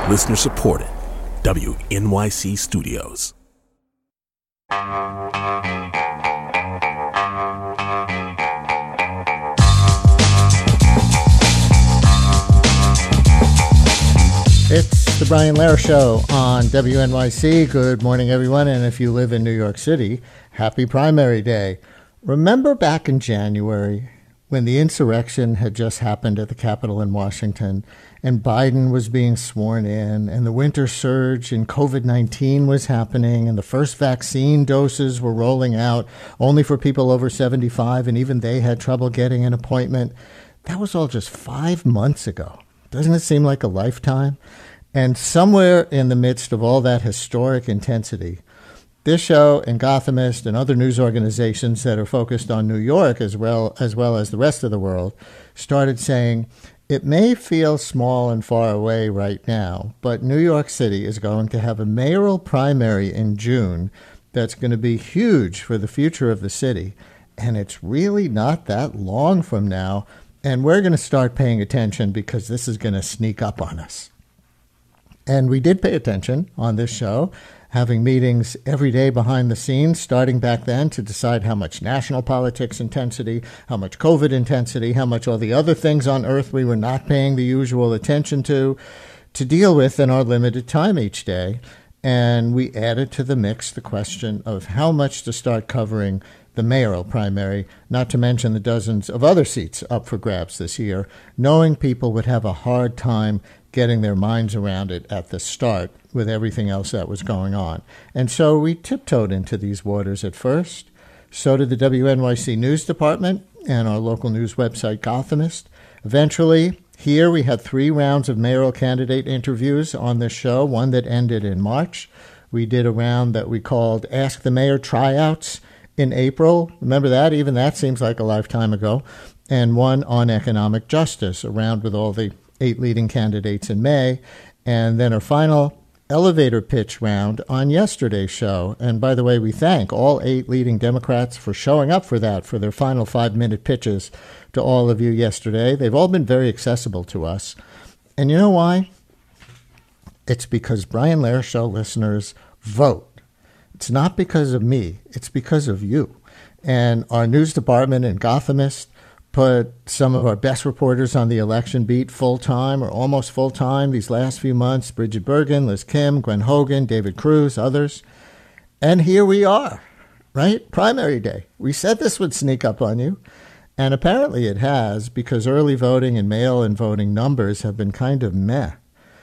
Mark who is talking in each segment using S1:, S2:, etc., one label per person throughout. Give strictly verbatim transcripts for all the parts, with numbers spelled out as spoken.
S1: Listener supported. W N Y C Studios.
S2: It's the Brian Lehrer Show on W N Y C. Good morning, everyone. And if you live in New York City, happy primary day. Remember back in January when the insurrection had just happened at the Capitol in Washington and Biden was being sworn in and the winter surge in COVID nineteen was happening and the first vaccine doses were rolling out only for people over seventy-five, and even they had trouble getting an appointment? That was all just five months ago. Doesn't it seem like a lifetime? And somewhere in the midst of all that historic intensity, this show and Gothamist and other news organizations that are focused on New York as well as well as the rest of the world started saying, it may feel small and far away right now, but New York City is going to have a mayoral primary in June that's going to be huge for the future of the city. And it's really not that long from now. And we're going to start paying attention because this is going to sneak up on us. And we did pay attention on this show, having meetings every day behind the scenes, starting back then to decide how much national politics intensity, how much COVID intensity, how much all the other things on earth we were not paying the usual attention to, to deal with in our limited time each day. And we added to the mix the question of how much to start covering the mayoral primary, not to mention the dozens of other seats up for grabs this year, knowing people would have a hard time getting their minds around it at the start with everything else that was going on. And so we tiptoed into these waters at first. So did the W N Y C News Department and our local news website, Gothamist. Eventually, here we had three rounds of mayoral candidate interviews on this show, one that ended in March. We did a round that we called Ask the Mayor Tryouts in April. Remember that? Even that seems like a lifetime ago. And one on economic justice, a round with all the eight leading candidates in May. And then our final elevator pitch round on yesterday's show. And by the way, we thank all eight leading Democrats for showing up for that, for their final five-minute pitches to all of you yesterday. They've all been very accessible to us. And you know why? It's because Brian Lehrer Show listeners vote. It's not because of me. It's because of you. And our news department and Gothamist put some of our best reporters on the election beat full-time or almost full-time these last few months. Bridget Bergen, Liz Kim, Gwen Hogan, David Cruz, others. And here we are, right? Primary day. We said this would sneak up on you. And apparently it has, because early voting and mail-in voting numbers have been kind of meh.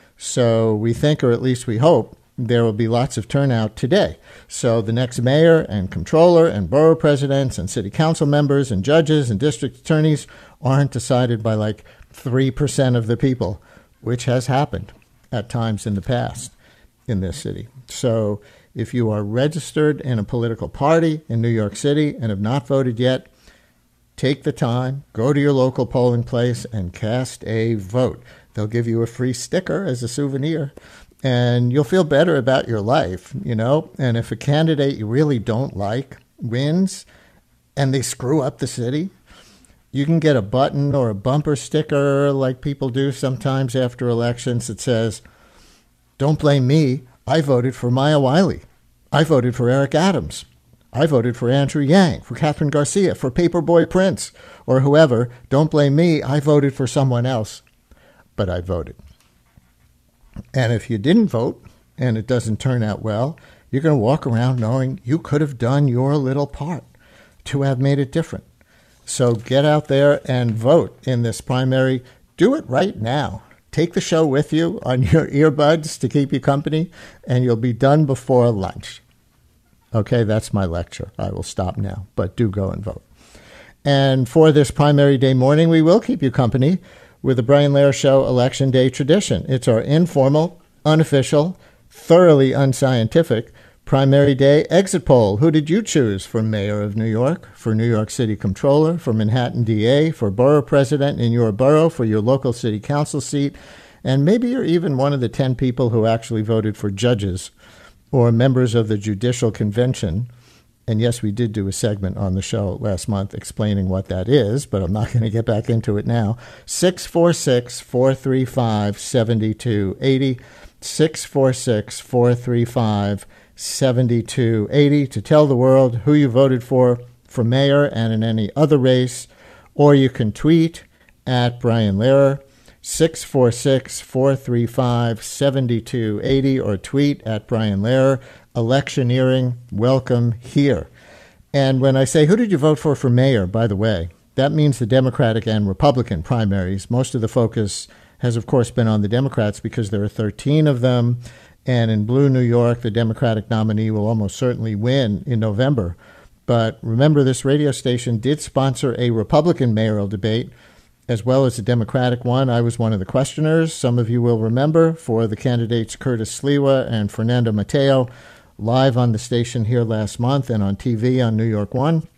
S2: So we think, or at least we hope, there will be lots of turnout today. So the next mayor and comptroller and borough presidents and city council members and judges and district attorneys aren't decided by like three percent of the people, which has happened at times in the past in this city. So if you are registered in a political party in New York City and have not voted yet, take the time, go to your local polling place and cast a vote. They'll give you a free sticker as a souvenir. And you'll feel better about your life, you know. And if a candidate you really don't like wins and they screw up the city, you can get a button or a bumper sticker like people do sometimes after elections that says, don't blame me. I voted for Maya Wiley. I voted for Eric Adams. I voted for Andrew Yang, for Catherine Garcia, for Paperboy Prince, or whoever. Don't blame me. I voted for someone else, but I voted. And if you didn't vote and it doesn't turn out well, you're going to walk around knowing you could have done your little part to have made it different. So get out there and vote in this primary. Do it right now. Take the show with you on your earbuds to keep you company, and you'll be done before lunch. Okay, that's my lecture. I will stop now, but do go and vote. And for this primary day morning, we will keep you company with the Brian Lehrer Show Election Day tradition. It's our informal, unofficial, thoroughly unscientific primary day exit poll. Who did you choose for mayor of New York, for New York City comptroller, for Manhattan D A, for borough president in your borough, for your local city council seat, and maybe you're even one of the ten people who actually voted for judges or members of the Judicial Convention. And yes, we did do a segment on the show last month explaining what that is, but I'm not going to get back into it now. six four six, four three five, seven two eight zero. six four six, four three five, seven two eight zero to tell the world who you voted for for mayor and in any other race. Or you can tweet at Brian Lehrer, six four six, four three five, seven two eight zero, or tweet at Brian Lehrer. Electioneering, welcome here. And when I say, who did you vote for for mayor, by the way, that means the Democratic and Republican primaries. Most of the focus has, of course, been on the Democrats because there are thirteen of them. And in blue New York, the Democratic nominee will almost certainly win in November. But remember, this radio station did sponsor a Republican mayoral debate as well as a Democratic one. I was one of the questioners. Some of you will remember, for the candidates Curtis Sliwa and Fernando Mateo, live on the station here last month and on T V on New York One.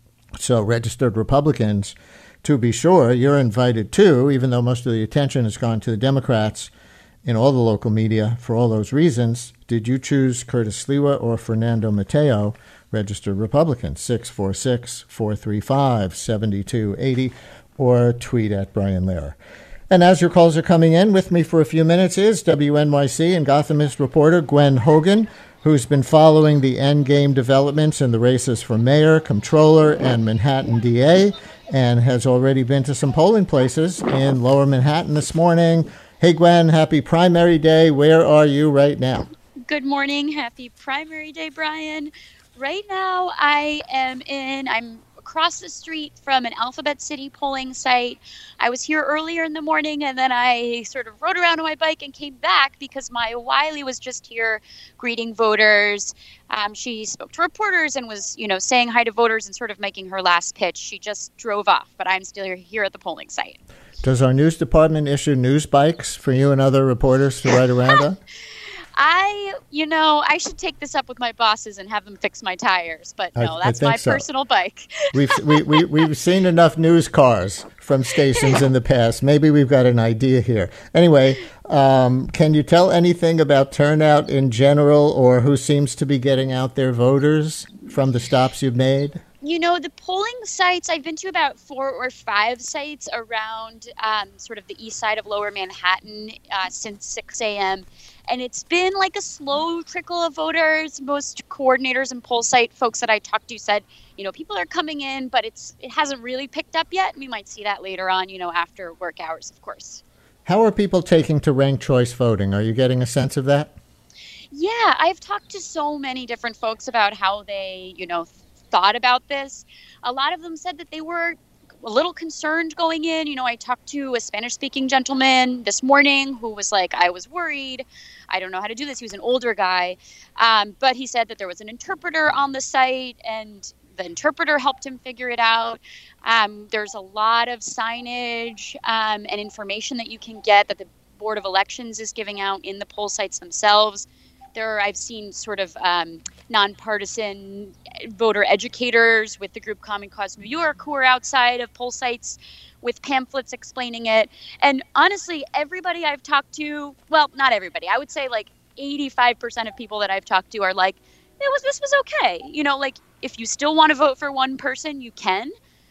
S2: So registered Republicans, to be sure, you're invited too, even though most of the attention has gone to the Democrats in all the local media for all those reasons. Did you choose Curtis Sliwa or Fernando Mateo? Registered Republican, six four six, four three five, seven two eight zero, or tweet at Brian Lehrer. And as your calls are coming in, with me for a few minutes is W N Y C and Gothamist reporter Gwen Hogan, who's been following the endgame developments in the races for mayor, comptroller, and Manhattan D A, and has already been to some polling places in Lower Manhattan this morning. Hey, Gwen, happy primary day. Where are you right now?
S3: Good morning. Happy primary day, Brian. Right now, I am in, I'm across the street from an Alphabet City polling site. I was here earlier in the morning, and then I sort of rode around on my bike and came back because Maya Wiley was just here greeting voters. Um, she spoke to reporters and was, you know, saying hi to voters and sort of making her last pitch. She just drove off, but I'm still here at the polling site.
S2: Does our news department issue news bikes for you and other reporters to ride around on?
S3: I, you know, I should take this up with my bosses and have them fix my tires, but no,
S2: I,
S3: that's
S2: I
S3: my
S2: so.
S3: personal bike.
S2: we've we, we, we've seen enough news cars from stations in the past. Maybe we've got an idea here. Anyway, um, can you tell anything about turnout in general, or who seems to be getting out their voters from the stops you've made?
S3: You know, the polling sites, I've been to about four or five sites around um, sort of the east side of Lower Manhattan uh, since six a.m. And it's been like a slow trickle of voters. Most coordinators and poll site folks that I talked to said, you know, people are coming in, but it's it hasn't really picked up yet. We might see that later on, you know, after work hours, of course.
S2: How are people taking to ranked choice voting? Are you getting a sense of that?
S3: Yeah, I've talked to so many different folks about how they, you know, thought about this. A lot of them said that they were a little concerned going in. You know, I talked to a Spanish-speaking gentleman this morning who was like, I was worried. I don't know how to do this. He was an older guy. Um, but he said that there was an interpreter on the site, and the interpreter helped him figure it out. Um, there's a lot of signage um, and information that you can get that the Board of Elections is giving out in the poll sites themselves. There, I've seen sort of um, nonpartisan voter educators with the group Common Cause New York who are outside of poll sites with pamphlets explaining it. And honestly, everybody I've talked to, well, not everybody, I would say like eighty-five percent of people that I've talked to are like, it was this was okay. You know, like if you still want to vote for one person, you can.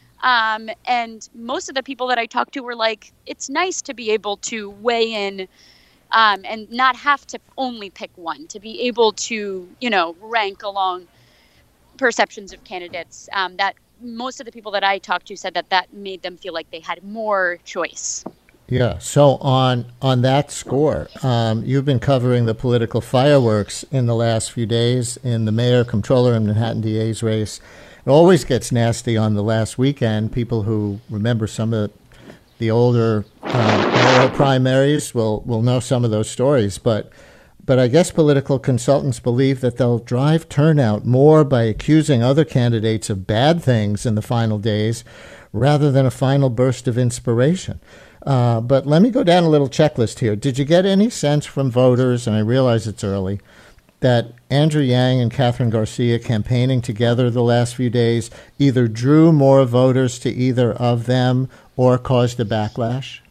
S3: Um, and most of the people that I talked to were like, it's nice to be able to weigh in Um, and not have to only pick one, to be able to, you know, rank along perceptions of candidates. Um, that most of the people that I talked to said that that made them feel like they had more choice.
S2: Yeah. So on on that score, um, you've been covering the political fireworks in the last few days in the mayor, comptroller, and Manhattan D A's race. It always gets nasty on the last weekend. People who remember some of the older uh, mayoral primaries will will know some of those stories, but but I guess political consultants believe that they'll drive turnout more by accusing other candidates of bad things in the final days rather than a final burst of inspiration. Uh, but let me go down a little checklist here. Did you get any sense from voters, and I realize it's early, that Andrew Yang and Catherine Garcia campaigning together the last few days either drew more voters to either of them or caused a backlash?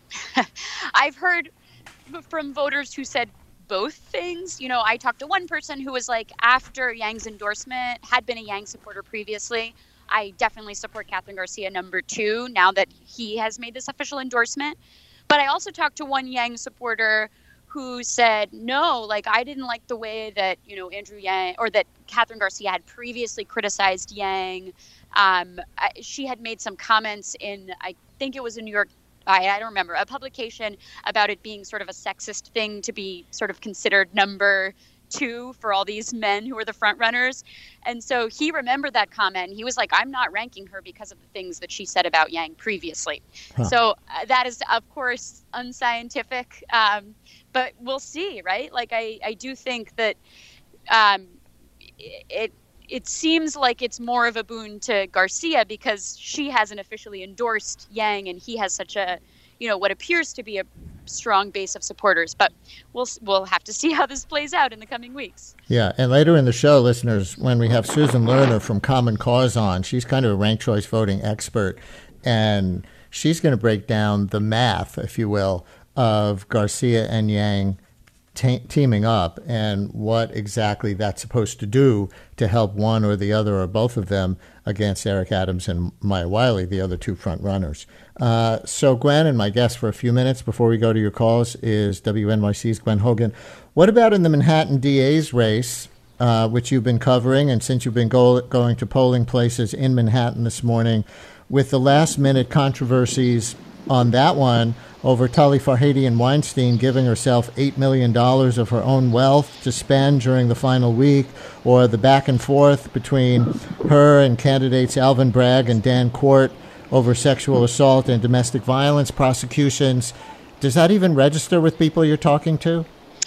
S3: I've heard from voters who said both things. You know, I talked to one person who was like, after Yang's endorsement, had been a Yang supporter previously, I definitely support Catherine Garcia number two now that he has made this official endorsement. But I also talked to one Yang supporter who said, no, like, I didn't like the way that, you know, Andrew Yang or that Catherine Garcia had previously criticized Yang. Um, I, she had made some comments in, I think it was a New York, I, I don't remember, a publication about it being sort of a sexist thing to be sort of considered number two for all these men who were the front runners. And so he remembered that comment. He was like, I'm not ranking her because of the things that she said about Yang previously. Huh. So uh, that is, of course, unscientific. Um, but we'll see, right? Like, I, I do think that um, it it seems like it's more of a boon to Garcia because she hasn't officially endorsed Yang, and he has such a, you know, what appears to be a strong base of supporters. But we'll we'll have to see how this plays out in the coming weeks.
S2: Yeah, and later in the show, listeners, when we have Susan Lerner from Common Cause on, she's kind of a ranked choice voting expert, and she's going to break down the math, if you will, of Garcia and Yang te- teaming up and what exactly that's supposed to do to help one or the other or both of them against Eric Adams and Maya Wiley, the other two front runners. Uh, so, Gwen, and my guest for a few minutes before we go to your calls is W N Y C's Gwen Hogan. What about in the Manhattan D A's race, uh, which you've been covering, and since you've been go- going to polling places in Manhattan this morning, with the last-minute controversies on that one over Tali Farhadian Weinstein giving herself eight million dollars of her own wealth to spend during the final week, or the back and forth between her and candidates Alvin Bragg and Dan Court over sexual assault and domestic violence prosecutions. Does that even register with people you're talking to?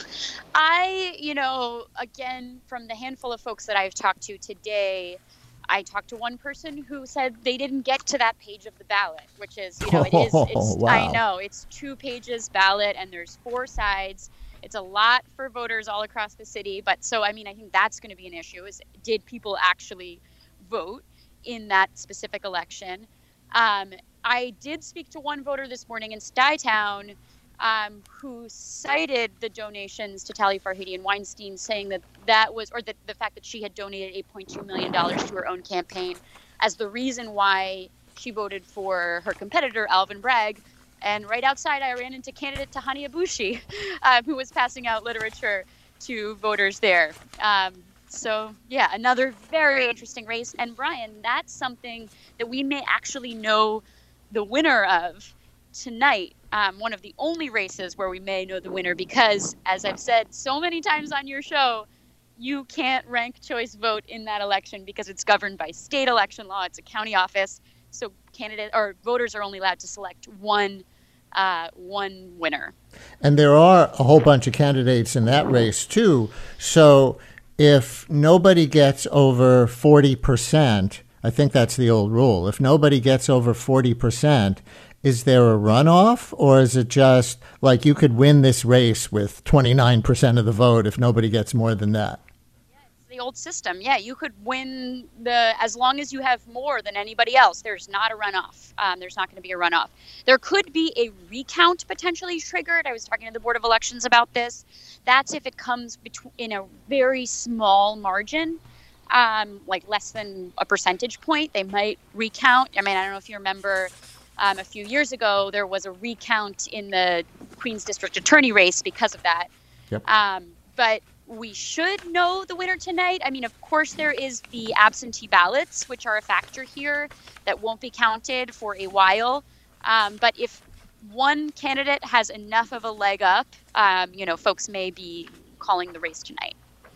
S3: I, you know, again, from the handful of folks that I've talked to today, I talked to one person who said they didn't get to that page of the ballot, which is, you know, it is, it's,
S2: oh, wow.
S3: I know, it's two pages ballot and there's four sides. It's a lot for voters all across the city. But so, I mean, I think that's going to be an issue is, did people actually vote in that specific election? Um, I did speak to one voter this morning in Stuytown um, who cited the donations to Tali Farhadian Weinstein, saying that that was, or that the fact that she had donated eight point two million dollars to her own campaign as the reason why she voted for her competitor, Alvin Bragg. And right outside, I ran into candidate Tahani Abushi, uh, who was passing out literature to voters there. Um, So, yeah, another very interesting race. And, Brian, that's something that we may actually know the winner of tonight. Um, one of the only races where we may know the winner because, as I've said so many times on your show, you can't rank choice vote in that election because it's governed by state election law. It's a county office. So candidate or voters are only allowed to select one uh, one winner.
S2: And there are a whole bunch of candidates in that race, too. So if nobody gets over forty percent, I think that's the old rule. If nobody gets over forty percent, is there a runoff, or is it just like you could win this race with twenty-nine percent of the vote if nobody gets more than that?
S3: Yeah, it's the old system. Yeah, you could win the as long as you have more than anybody else. There's not a runoff. Um, there's not going to be a runoff. There could be a recount potentially triggered. I was talking to the Board of Elections about this. That's if it comes between in a very small margin, um, like less than a percentage point. They might recount. I mean, I don't know if you remember um, a few years ago, there was a recount in the Queens District Attorney race because of that.
S2: Yep.
S3: Um, but we should know the winner tonight. I mean, of course, there is the absentee ballots, which are a factor here that won't be counted for a while. Um, but if one candidate has enough of a leg up, um, you know, folks may be calling the race tonight.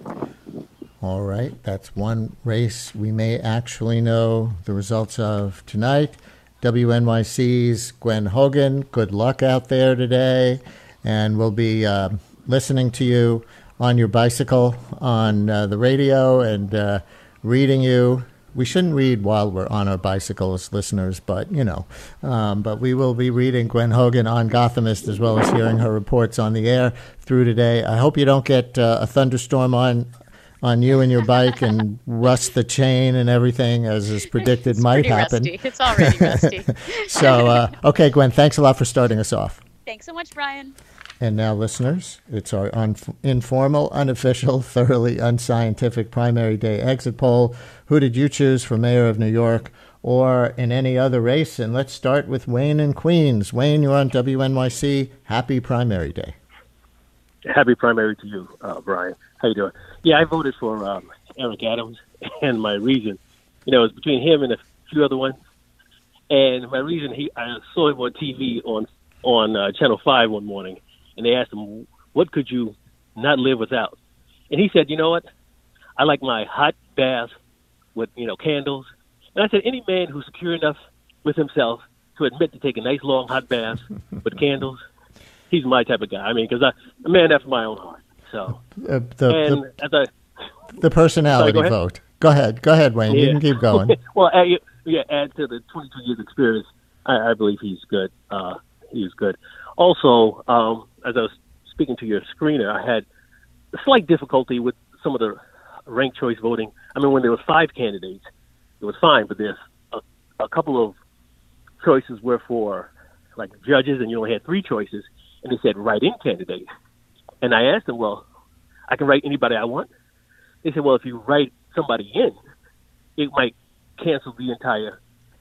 S2: All right. That's one race we may actually know the results of tonight. W N Y C's Gwen Hogan, good luck out there today. And we'll be uh, listening to you on your bicycle on uh, the radio and uh, reading you. We shouldn't read while we're on our bicycles, listeners, but, you know. Um, but we will be reading Gwen Hogan on Gothamist as well as hearing her reports on the air through today. I hope you don't get uh, a thunderstorm on on you and your bike and rust the chain and everything, as is predicted
S3: it's
S2: might happen.
S3: Rusty. It's already rusty.
S2: So, uh, okay, Gwen, thanks a lot for starting us off.
S3: Thanks so much, Brian.
S2: And now, listeners, it's our un- informal, unofficial, thoroughly unscientific primary day exit poll. Who did you choose for mayor of New York or in any other race? And let's start with Wayne in Queens. Wayne, you're on W N Y C. Happy primary day.
S4: Happy primary to you, uh, Brian. How you doing? Yeah, I voted for um, Eric Adams, and my reason, you know, is between him and a few other ones. And my reason, he I saw him on T V on on uh, Channel Five one morning, and they asked him, "What could you not live without?" And he said, "You know what? I like my hot bath with you know candles." And I said, "Any man who's secure enough with himself to admit to take a nice long hot bath with candles, he's my type of guy. I mean, because I'm a man after my own heart." So,
S2: uh, the,
S4: and
S2: the,
S4: as I
S2: the personality
S4: Sorry, go
S2: vote. Go ahead. Go ahead, Wayne.
S4: Yeah.
S2: You can keep going.
S4: well, add, yeah, add to the twenty-two years experience, I, I believe he's good. Uh, he's good. Also, um, as I was speaking to your screener, I had a slight difficulty with some of the ranked choice voting. I mean, when there were five candidates, it was fine, but there's a, a couple of choices were for like judges, and you only had three choices, and they said write-in candidate. And I asked them, well, I can write anybody I want? They said, well, if you write somebody in, it might cancel the entire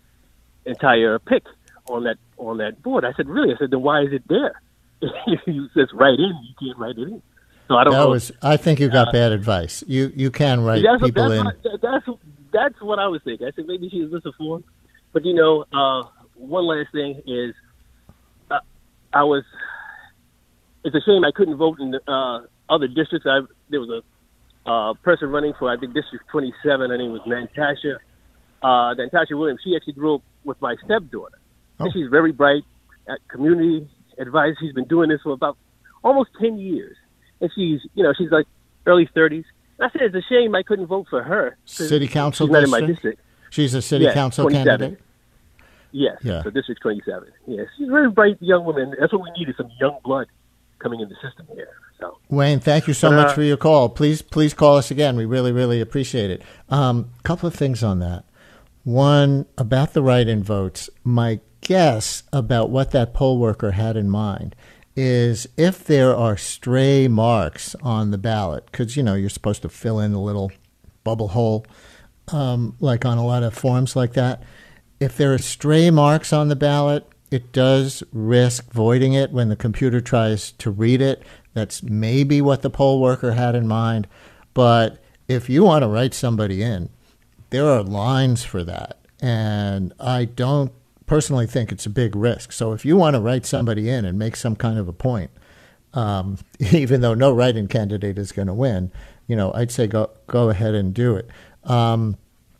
S4: entire pick on that on that board. I said, really? I said, then why is it there? If you just write in, you can't write it in. So I don't
S2: that
S4: know.
S2: Was, I think you got
S4: uh,
S2: bad advice. You you can write
S4: that's
S2: people
S4: what,
S2: in.
S4: that's What, that's that's what I was thinking. I said maybe she was misinformed. But you know, uh, one last thing is, uh, I was. It's a shame I couldn't vote in uh, other districts. I there was a uh, person running for I think District twenty-seven. Her name was Natasha. Uh, Natasha Williams. She actually grew up with my stepdaughter.
S2: Oh.
S4: And she's very bright at community advice. She's been doing this for about almost ten years, and she's you know she's like early thirties. I said it's a shame I couldn't vote for her.
S2: City council
S4: she's not in my
S2: district?
S4: district.
S2: She's a city
S4: Yes,
S2: council
S4: twenty-seven.
S2: candidate?
S4: Yes,
S2: Yeah.
S4: so District twenty-seven. Yes, she's a very bright young woman. That's what we need is some young blood coming in the system here. So
S2: Wayne, thank you so
S4: But, uh,
S2: much for your call. Please, please call us again. We really, really appreciate it. A um, couple of things on that. One, about the write-in votes. My guess about what that poll worker had in mind is if there are stray marks on the ballot, because, you know, you're supposed to fill in a little bubble hole, um, like on a lot of forms like that. If there are stray marks on the ballot, it does risk voiding it when the computer tries to read it. That's maybe what the poll worker had in mind. But if you want to write somebody in, there are lines for that. And I don't personally think it's a big risk. So if you want to write somebody in and make some kind of a point, um, even though no write-in candidate is going to win, you know, I'd say go go ahead and do it. Um,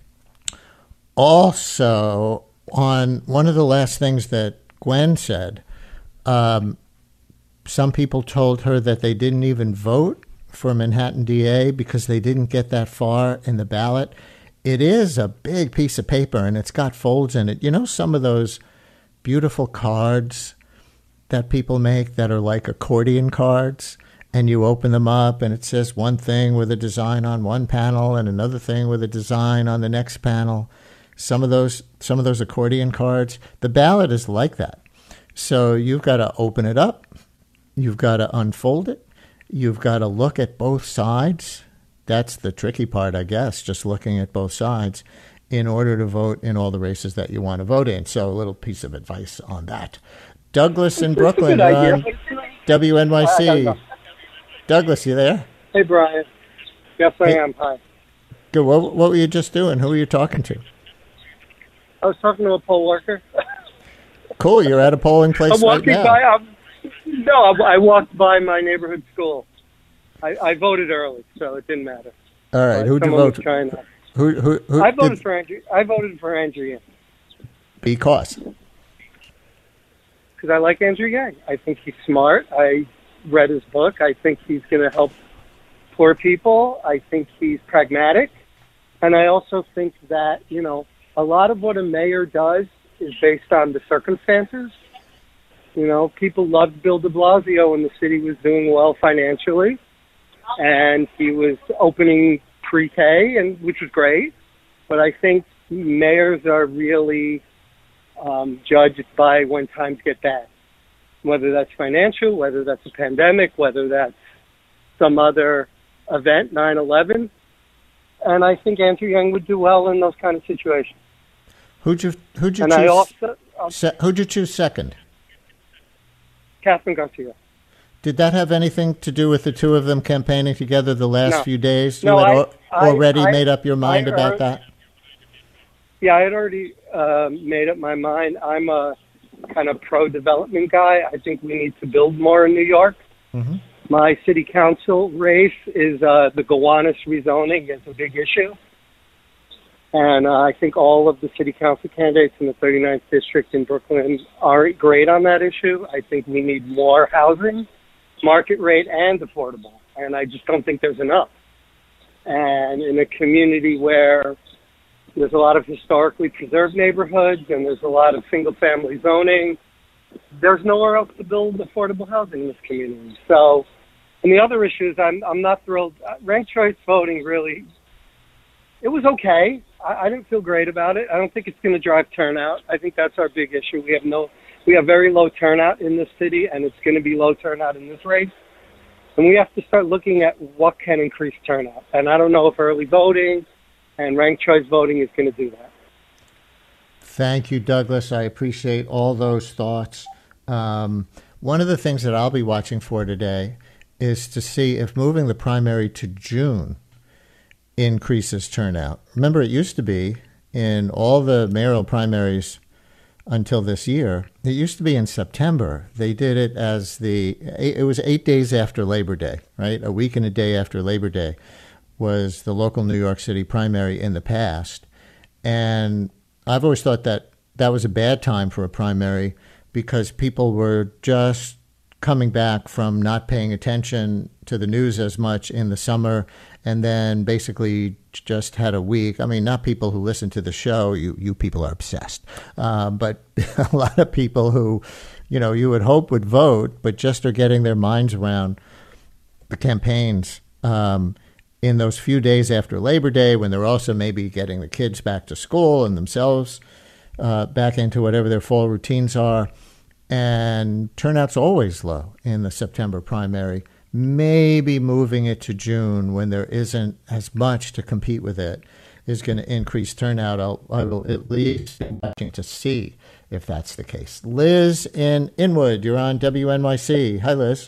S2: also, on one of the last things that Gwen said, um, some people told her that they didn't even vote for Manhattan D A because they didn't get that far in the ballot. It is a big piece of paper, and it's got folds in it. You know some of those beautiful cards that people make that are like accordion cards, and you open them up, and it says one thing with a design on one panel and another thing with a design on the next panel. Some of those, some of those accordion cards, the ballot is like that. So you've got to open it up. You've got to unfold it. You've got to look at both sides. That's the tricky part, I guess, just looking at both sides in order to vote in all the races that you want to vote in. So a little piece of advice on that. Douglas in Brooklyn on W N Y C. Douglas, you there?
S5: Hey, Brian. Yes, I
S2: Hey.
S5: am. Hi.
S2: Good. What, what were you just doing? Who were you talking to?
S5: I was talking to a poll worker.
S2: Cool. You're at a polling place
S5: I'm
S2: right
S5: walking
S2: now.
S5: by. I'm, no, I, I walked by my neighborhood school. I, I voted early, so it didn't matter.
S2: All right.
S5: But
S2: Who'd you
S5: someone was
S2: vote?
S5: trying to-
S2: Who? Who? who
S5: I voted
S2: did-
S5: for Andrew. I voted for Andrew Yang
S2: Because.
S5: because I like Andrew Yang. I think he's smart. I read his book. I think he's going to help poor people. I think he's pragmatic, and I also think that you know a lot of what a mayor does is based on the circumstances. You know, people loved Bill de Blasio when the city was doing well financially, and he was opening pre-K, and which was great. But I think mayors are really um, judged by when times get bad, whether that's financial, whether that's a pandemic, whether that's some other event, nine eleven. And I think Andrew Yang would do well in those kind of situations.
S2: Who'd you? Who'd you
S5: and
S2: choose?
S5: I also, uh,
S2: se- who'd you choose second?
S5: Catherine Garcia.
S2: Did that have anything to do with the two of them campaigning together the last
S5: No.
S2: few days?
S5: No,
S2: you had
S5: I-
S2: al-
S5: I-
S2: already
S5: I-
S2: made up your mind
S5: I
S2: about
S5: heard-
S2: that?
S5: Yeah, I had already uh, made up my mind. I'm a kind of pro-development guy. I think we need to build more in New York.
S2: Mm-hmm.
S5: My city council race is uh, the Gowanus rezoning is a big issue. And uh, I think all of the city council candidates in the thirty-ninth district in Brooklyn aren't great on that issue. I think we need more housing, market rate, and affordable. And I just don't think there's enough. And in a community where there's a lot of historically preserved neighborhoods and there's a lot of single-family zoning, there's nowhere else to build affordable housing in this community. So, and the other issues, I'm I'm not thrilled. Uh, Ranked choice voting really, it was okay. I, I didn't feel great about it. I don't think it's going to drive turnout. I think that's our big issue. We have no, we have very low turnout in this city, and it's going to be low turnout in this race. And we have to start looking at what can increase turnout. And I don't know if early voting and ranked choice voting is going to do that.
S2: Thank you, Douglas. I appreciate all those thoughts. Um, one of the things that I'll be watching for today is to see if moving the primary to June increases turnout. Remember, it used to be in all the mayoral primaries until this year, it used to be in September. They did it as the, it was eight days after Labor Day, right? A week and a day after Labor Day was the local New York City primary in the past. And I've always thought that that was a bad time for a primary because people were just coming back from not paying attention to the news as much in the summer and then basically just had a week. I mean, not people who listen to the show. You, you people are obsessed. Uh, but a lot of people who, you know, you would hope would vote, but just are getting their minds around the campaigns um, in those few days after Labor Day when they're also maybe getting the kids back to school and themselves uh, back into whatever their fall routines are. And turnout's always low in the September primary. Maybe moving it to June when there isn't as much to compete with it is going to increase turnout. I'll, I will at least be watching to see if that's the case. Liz in Inwood, you're on W N Y C. Hi, Liz.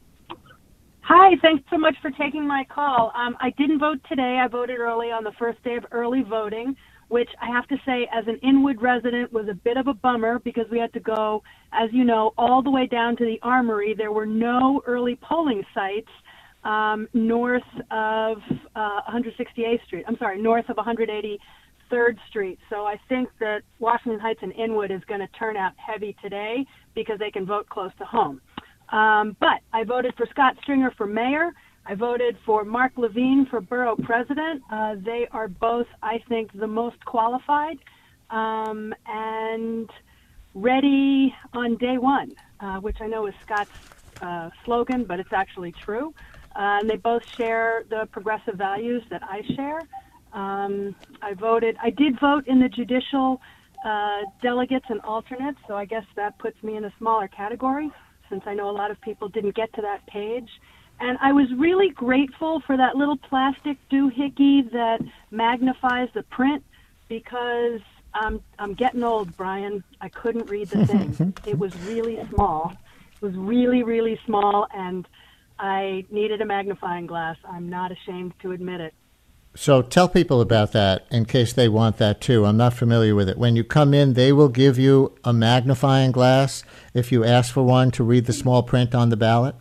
S6: Hi, thanks so much for taking my call. Um, I didn't vote today. I voted early on the first day of early voting, which I have to say as an Inwood resident was a bit of a bummer because we had to go, as you know, all the way down to the Armory. There were no early polling sites um, north of uh, one sixty-eighth Street. I'm sorry, north of one eighty-third Street. So I think that Washington Heights and Inwood is going to turn out heavy today because they can vote close to home. Um, but I voted for Scott Stringer for mayor. I voted for Mark Levine for borough president. Uh, they are both, I think, the most qualified um, and ready on day one, uh, which I know is Scott's uh, slogan, but it's actually true. Uh, and they both share the progressive values that I share. Um, I voted, I did vote in the judicial uh, delegates and alternates, so I guess that puts me in a smaller category since I know a lot of people didn't get to that page. And I was really grateful for that little plastic doohickey that magnifies the print because I'm, I'm getting old, Brian. I couldn't read the thing. It was really small. It was really, really small, and I needed a magnifying glass. I'm not ashamed to admit it.
S2: So tell people about that in case they want that too. I'm not familiar with it. When you come in, they will give you a magnifying glass if you ask for one to read the small print on the ballot?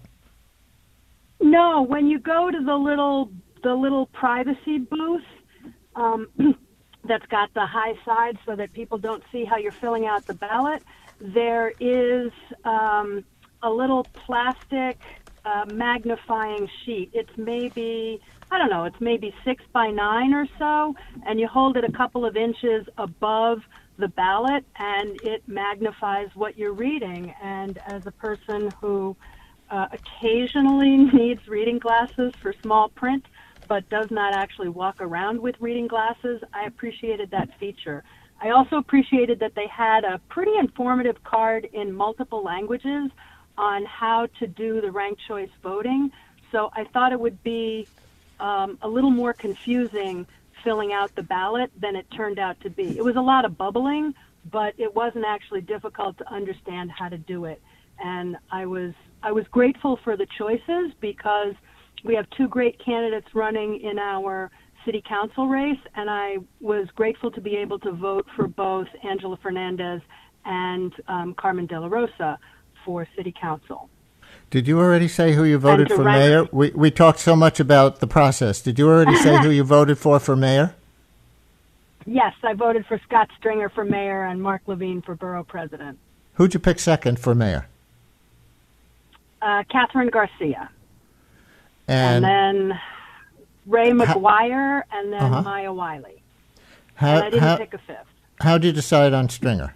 S6: No, when you go to the little the little privacy booth um, that's got the high side so that people don't see how you're filling out the ballot, there is um, a little plastic uh, magnifying sheet. It's maybe, I don't know, it's maybe six by nine or so, and you hold it a couple of inches above the ballot, and it magnifies what you're reading. And as a person who Uh, occasionally needs reading glasses for small print, but does not actually walk around with reading glasses, I appreciated that feature. I also appreciated that they had a pretty informative card in multiple languages on how to do the ranked choice voting. So I thought it would be um, a little more confusing filling out the ballot than it turned out to be. It was a lot of bubbling, but it wasn't actually difficult to understand how to do it. And I was I was grateful for the choices because we have two great candidates running in our city council race, and I was grateful to be able to vote for both Angela Fernandez and um, Carmen De La Rosa for city council.
S2: Did you already say who you voted for
S6: rank-
S2: mayor? We we talked so much about the process. Did you already say who you voted for for mayor?
S6: Yes, I voted for Scott Stringer for mayor and Mark Levine for borough president.
S2: Who'd you pick second for mayor?
S6: Uh, Catherine Garcia.
S2: And,
S6: And then Ray McGuire, and then
S2: Uh-huh.
S6: Maya Wiley.
S2: how,
S6: and I didn't
S2: how,
S6: pick a fifth.
S2: how did you decide on Stringer?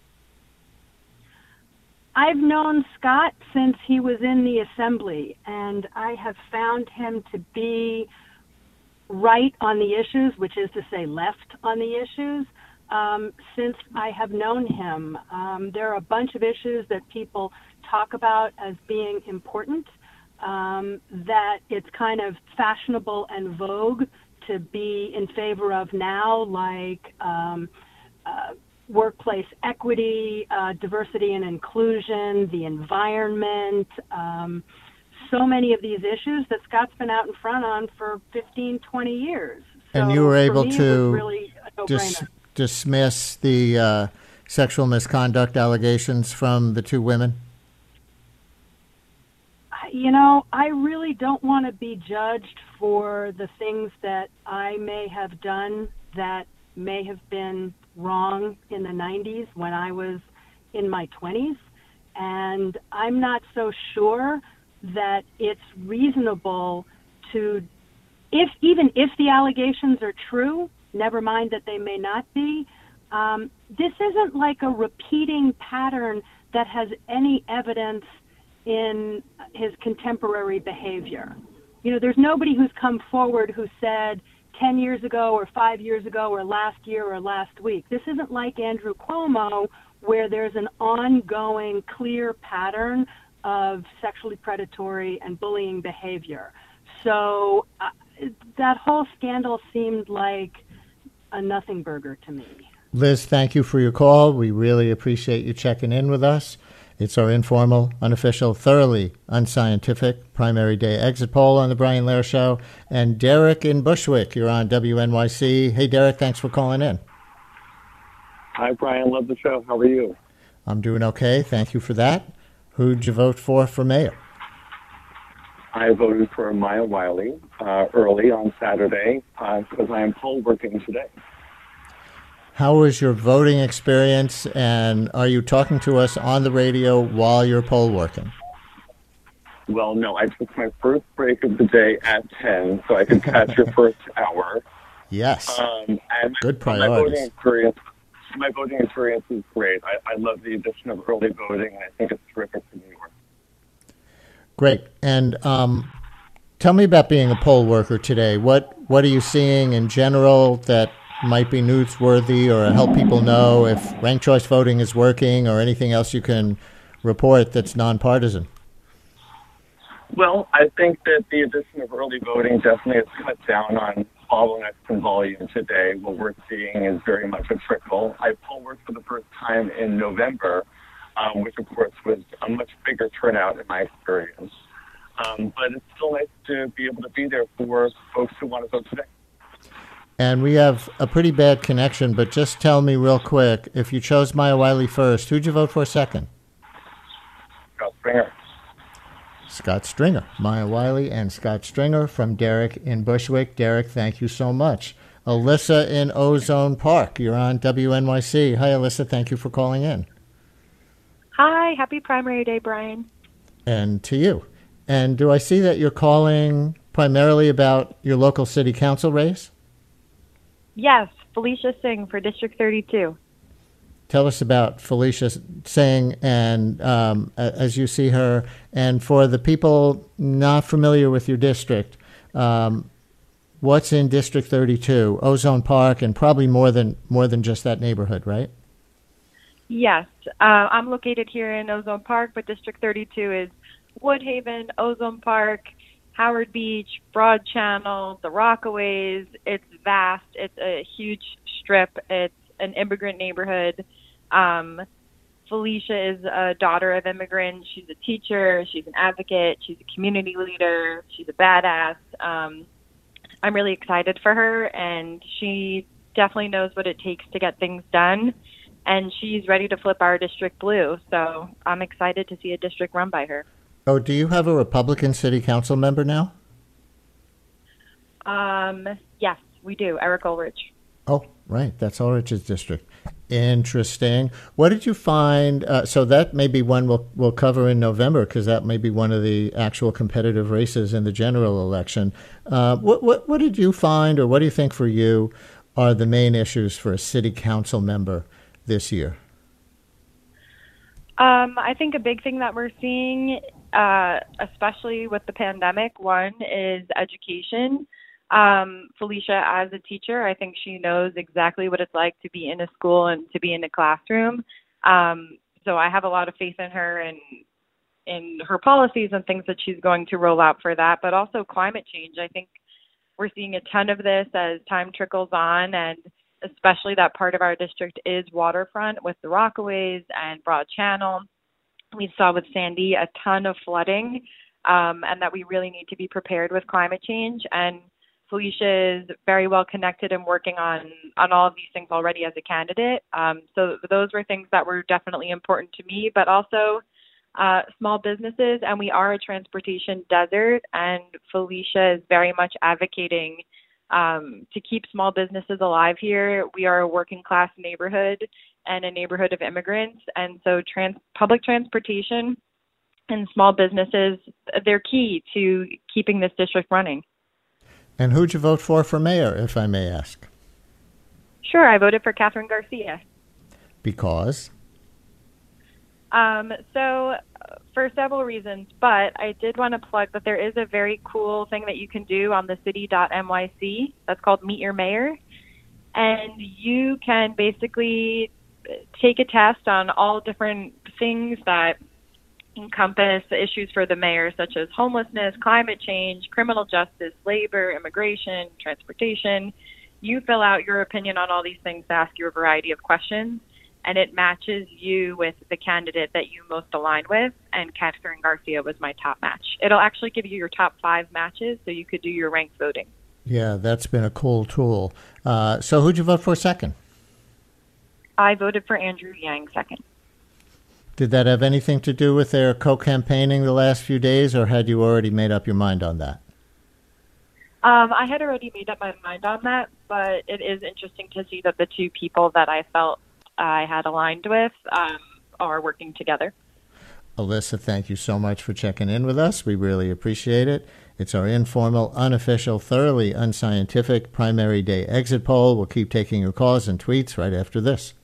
S6: I've known Scott since he was in the assembly, and I have found him to be right on the issues, which is to say left on the issues, um, since I have known him. Um, there are a bunch of issues that people talk about as being important, um, that it's kind of fashionable and vogue to be in favor of now, like um, uh, workplace equity, uh, diversity and inclusion, the environment, um, so many of these issues that Scott's been out in front on for fifteen, twenty years.
S2: And
S6: So
S2: you were
S6: for
S2: able
S6: me, it
S2: to
S6: was really a
S2: Dis-
S6: no-brainer.
S2: dismiss the uh, sexual misconduct allegations from the two women?
S6: You know, I really don't want to be judged for the things that I may have done that may have been wrong in the nineties when I was in my twenties. And I'm not so sure that it's reasonable to, if even if the allegations are true, never mind that they may not be, um, this isn't like a repeating pattern that has any evidence in his contemporary behavior. You know, there's nobody who's come forward who said ten years ago or five years ago or last year or last week. This isn't like Andrew Cuomo, where there's an ongoing clear pattern of sexually predatory and bullying behavior. So uh, that whole scandal seemed like a nothing burger to me.
S2: Liz, thank you for your call. We really appreciate you checking in with us. It's our informal, unofficial, thoroughly unscientific primary day exit poll on the Brian Lehrer Show. And Derek in Bushwick, you're on W N Y C. Hey, Derek, thanks for calling in.
S7: Hi, Brian. Love the show. How are you?
S2: I'm doing okay. Thank you for that. Who'd you vote for for mayor?
S7: I voted for Maya Wiley uh, early on Saturday uh, because I am poll working today.
S2: How was your voting experience, and are you talking to us on the radio while you're poll working?
S7: Well, no, I took my first break of the day at ten so I could catch your first hour.
S2: Yes.
S7: Um, and
S2: Good
S7: my
S2: priorities.
S7: voting experience, my voting experience is great. I, I love the addition of early voting, and I think it's terrific for New York.
S2: Great. And um, tell me about being a poll worker today. What What are you seeing in general that might be newsworthy or help people know if ranked choice voting is working, or anything else you can report that's nonpartisan?
S7: Well, I think that the addition of early voting definitely has cut down on bottlenecks and volume today. What we're seeing is very much a trickle. I poll worked for the first time in November, um, which of course was a much bigger turnout in my experience. Um, but it's still nice to be able to be there for folks who want to vote today.
S2: And we have a pretty bad connection, but just tell me real quick, if you chose Maya Wiley first, who'd you vote for second?
S7: Scott Stringer.
S2: Scott Stringer. Maya Wiley and Scott Stringer from Derek in Bushwick. Derek, thank you so much. Alyssa in Ozone Park, you're on W N Y C. Hi, Alyssa. Thank you for calling in.
S8: Hi. Happy primary day, Brian.
S2: And to you. And do I see that you're calling primarily about your local city council race?
S8: Yes, Felicia Singh for District thirty-two.
S2: Tell us about Felicia Singh and um, as you see her. And for the people not familiar with your district, um, what's in District thirty-two? Ozone Park, and probably more than more than just that neighborhood, right?
S8: Yes, uh, I'm located here in Ozone Park, but District thirty-two is Woodhaven, Ozone Park, Howard Beach, Broad Channel, the Rockaways. It's vast. It's a huge strip. It's an immigrant neighborhood. Um, Felicia is a daughter of immigrants. She's a teacher. She's an advocate. She's a community leader. She's a badass. Um, I'm really excited for her, and she definitely knows what it takes to get things done, and she's ready to flip our district blue. So I'm excited to see a district run by her.
S2: Oh, do you have a Republican city council member now?
S8: Um, yes, we do. Eric Ulrich.
S2: Oh, right. That's Ulrich's district. Interesting. What did you find? Uh, so that may be one we'll, we'll cover in November, because that may be one of the actual competitive races in the general election. Uh, what, what, what did you find, or what do you think for you are the main issues for a city council member this year?
S8: Um, I think a big thing that we're seeing, uh, especially with the pandemic, one is education. Um, Felicia, as a teacher, I think she knows exactly what it's like to be in a school and to be in a classroom. Um, so I have a lot of faith in her and in her policies and things that she's going to roll out for that, but also climate change. I think we're seeing a ton of this as time trickles on, and especially that part of our district is waterfront with the Rockaways and Broad Channel. We saw with Sandy a ton of flooding, um, and that we really need to be prepared with climate change. And Felicia is very well connected and working on, on all of these things already as a candidate. Um, so those were things that were definitely important to me, but also uh, small businesses. And we are a transportation desert, and Felicia is very much advocating um, to keep small businesses alive here. We are a working class neighborhood and a neighborhood of immigrants. And so trans- public transportation and small businesses, they're key to keeping this district running.
S2: And who'd you vote for for mayor, if I may ask?
S8: Sure, I voted for Catherine Garcia.
S2: Because?
S8: Um, so, for several reasons, but I did want to plug that there is a very cool thing that you can do on the city dot N Y C that's called Meet Your Mayor. And you can basically take a test on all different things that encompass issues for the mayor, such as homelessness, climate change, criminal justice, labor, immigration, transportation. You fill out your opinion on all these things to ask you a variety of questions, and it matches you with the candidate that you most align with, and Catherine Garcia was my top match. It'll actually give you your top five matches, so you could do your ranked voting.
S2: Yeah, that's been a cool tool. Uh, so who'd you vote for second?
S8: I voted for Andrew Yang second.
S2: Did that have anything to do with their co-campaigning the last few days, or had you already made up your mind on that?
S8: Um, I had already made up my mind on that, but it is interesting to see that the two people that I felt I had aligned with um, are working together.
S2: Alyssa, thank you so much for checking in with us. We really appreciate it. It's our informal, unofficial, thoroughly unscientific primary day exit poll. We'll keep taking your calls and tweets right after this.